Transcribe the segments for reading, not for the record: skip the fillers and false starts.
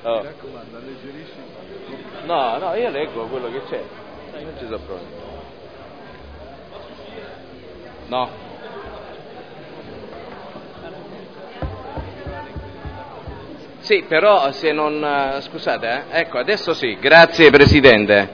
Mi raccomando, alleggerisci. No, io leggo quello che c'è. Non ci sono problemi. No. Sì, però se non... Scusate, ecco, adesso sì. Grazie Presidente.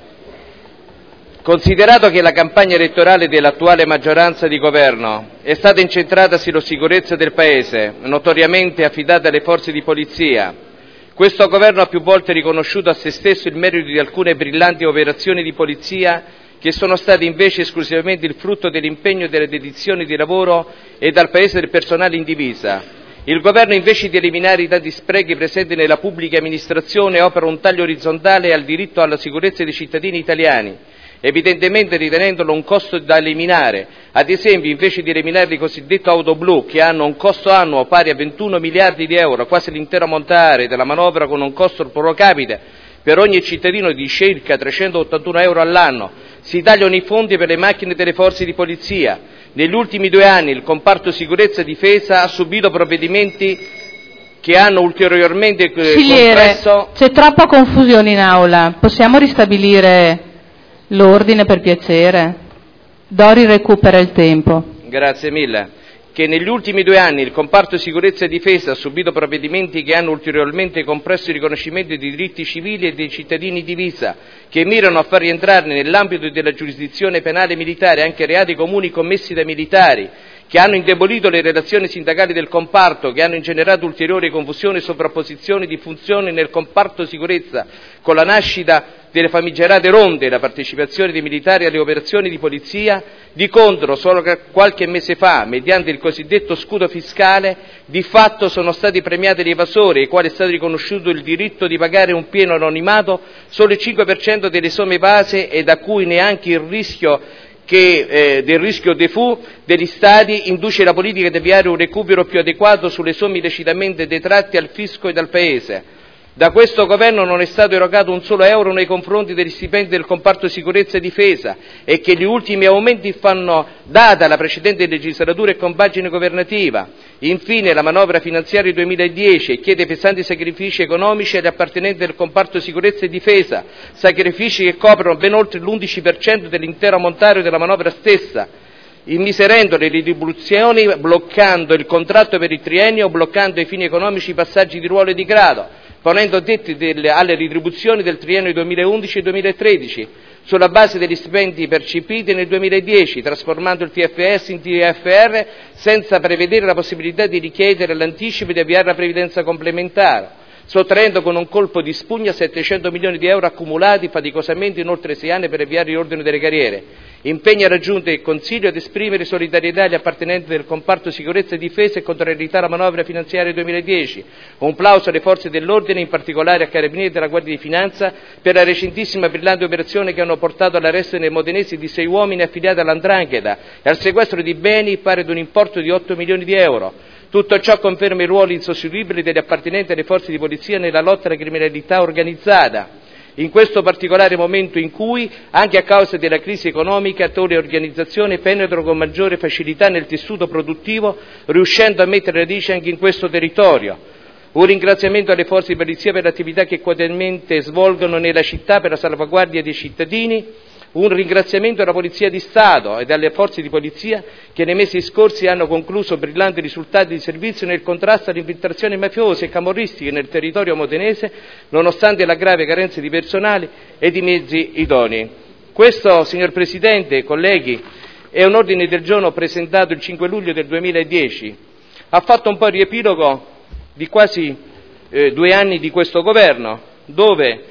Considerato che la campagna elettorale dell'attuale maggioranza di governo è stata incentrata sulla sicurezza del Paese, notoriamente affidata alle forze di polizia, questo governo ha più volte riconosciuto a se stesso il merito di alcune brillanti operazioni di polizia che sono state invece esclusivamente il frutto dell'impegno e delle dedizioni di lavoro e dal Paese del personale in divisa. Il governo, invece di eliminare i tanti sprechi presenti nella pubblica amministrazione, opera un taglio orizzontale al diritto alla sicurezza dei cittadini italiani, evidentemente ritenendolo un costo da eliminare. Ad esempio, invece di eliminare il cosiddetto auto blu, che hanno un costo annuo pari a 21 miliardi di euro, quasi l'intero ammontare della manovra, con un costo pro capite per ogni cittadino di circa 381 euro all'anno, si tagliano i fondi per le macchine delle forze di polizia. Negli ultimi 2 anni il comparto sicurezza e difesa ha subito provvedimenti che hanno ulteriormente compresso... C'è troppa confusione in aula, possiamo ristabilire l'ordine per piacere? Dori recupera il tempo. Grazie mille. Che negli ultimi 2 anni il comparto sicurezza e difesa ha subito provvedimenti che hanno ulteriormente compresso il riconoscimento dei diritti civili e dei cittadini in divisa, che mirano a far rientrare nell'ambito della giurisdizione penale militare anche reati comuni commessi da militari, che hanno indebolito le relazioni sindacali del comparto, che hanno ingenerato ulteriore confusione e sovrapposizione di funzioni nel comparto sicurezza, con la nascita delle famigerate ronde e la partecipazione dei militari alle operazioni di polizia. Di contro, solo qualche mese fa, mediante il cosiddetto scudo fiscale, di fatto sono stati premiati gli evasori, ai quali è stato riconosciuto il diritto di pagare un pieno anonimato solo il 5% delle somme evase e da cui neanche il rischio del rischio default degli Stati induce la politica ad avviare un recupero più adeguato sulle somme illecitamente detratte al fisco e al Paese. Da questo governo non è stato erogato un solo euro nei confronti degli stipendi del comparto sicurezza e difesa, e che gli ultimi aumenti fanno data alla precedente legislatura e compagine governativa. Infine, la manovra finanziaria 2010 chiede pesanti sacrifici economici agli appartenenti del comparto sicurezza e difesa, sacrifici che coprono ben oltre l'11% dell'intero ammontare della manovra stessa, immiserendo le retribuzioni, bloccando il contratto per il triennio, bloccando ai fini economici i passaggi di ruolo e di grado, ponendo tetti alle retribuzioni del triennio 2011 e 2013, sulla base degli stipendi percepiti nel 2010, trasformando il TFS in TFR senza prevedere la possibilità di richiedere l'anticipo e di avviare la previdenza complementare, sottraendo con un colpo di spugna 700 milioni di euro accumulati faticosamente in oltre 6 anni per avviare il riordino delle carriere. Impegna raggiunto il Consiglio ad esprimere solidarietà agli appartenenti del comparto sicurezza e difesa e contrarietà alla manovra finanziaria 2010. Un plauso alle forze dell'ordine, in particolare a Carabinieri della Guardia di Finanza, per la recentissima brillante operazione che hanno portato all'arresto nei modenesi di 6 uomini affiliati all''Ndrangheta e al sequestro di beni pari ad un importo di 8 milioni di euro. Tutto ciò conferma i ruoli insostituibili degli appartenenti alle forze di polizia nella lotta alla criminalità organizzata, in questo particolare momento in cui, anche a causa della crisi economica, tali organizzazioni penetrano con maggiore facilità nel tessuto produttivo, riuscendo a mettere radici anche in questo territorio. Un ringraziamento alle forze di polizia per l'attività che quotidianamente svolgono nella città per la salvaguardia dei cittadini. Un ringraziamento alla Polizia di Stato e alle forze di polizia che nei mesi scorsi hanno concluso brillanti risultati di servizio nel contrasto alle infiltrazioni mafiose e camorristiche nel territorio modenese, nonostante la grave carenza di personale e di mezzi idonei. Questo, signor Presidente, colleghi, è un ordine del giorno presentato il 5 luglio del 2010. Ha fatto un po' il riepilogo di quasi 2 anni di questo governo, dove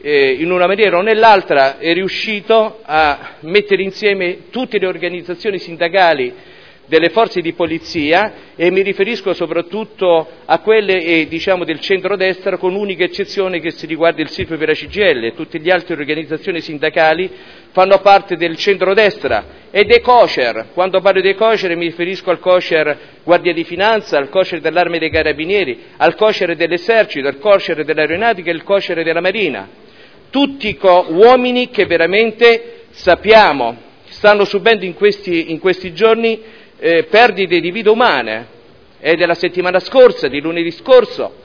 in una maniera o nell'altra è riuscito a mettere insieme tutte le organizzazioni sindacali delle forze di polizia, e mi riferisco soprattutto a quelle del centrodestra, con unica eccezione che si riguarda il SIRP per la CGIL. Tutte le altre organizzazioni sindacali fanno parte del centrodestra e dei COCER. Quando parlo dei COCER mi riferisco al COCER Guardia di Finanza, al COCER dell'Arma dei Carabinieri, al COCER dell'Esercito, al COCER dell'Aeronautica e al COCER della Marina. Tutti uomini che veramente sappiamo stanno subendo in questi giorni perdite di vite umane. È della settimana scorsa, di lunedì scorso,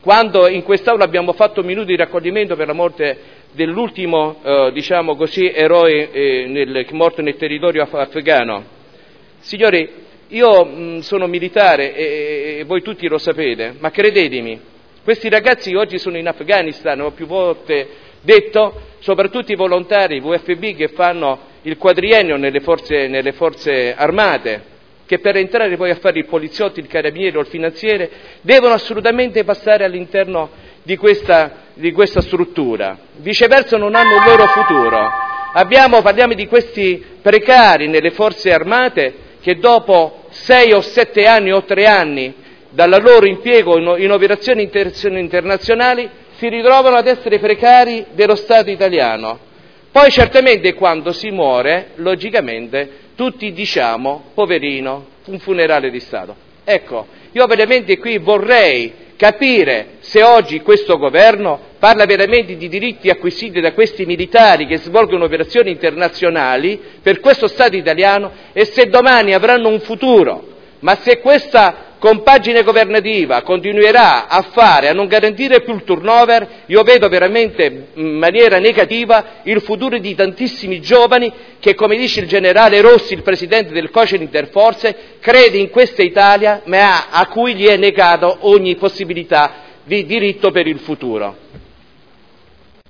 quando in quest'Aula abbiamo fatto un minuto di raccoglimento per la morte dell'ultimo, diciamo così, eroe morto nel territorio afghano. Signori, io sono militare e voi tutti lo sapete, ma credetemi, questi ragazzi oggi sono in Afghanistan, ho più volte detto, soprattutto i volontari VFB che fanno il quadriennio nelle forze armate, che per entrare poi a fare il poliziotto, il carabiniere o il finanziere devono assolutamente passare all'interno di questa struttura, viceversa non hanno un loro futuro. Parliamo di questi precari nelle forze armate che dopo 6 o 7 anni o 3 anni dal loro impiego in operazioni internazionali si ritrovano ad essere precari dello Stato italiano. Poi certamente quando si muore, logicamente, tutti diciamo, poverino, un funerale di Stato. Ecco, io veramente qui vorrei capire se oggi questo governo parla veramente di diritti acquisiti da questi militari che svolgono operazioni internazionali per questo Stato italiano e se domani avranno un futuro. Ma se questa compagine governativa continuerà a non garantire più il turnover, io vedo veramente in maniera negativa il futuro di tantissimi giovani che, come dice il generale Rossi, il presidente del COCER Interforze, crede in questa Italia ma a cui gli è negato ogni possibilità di diritto per il futuro.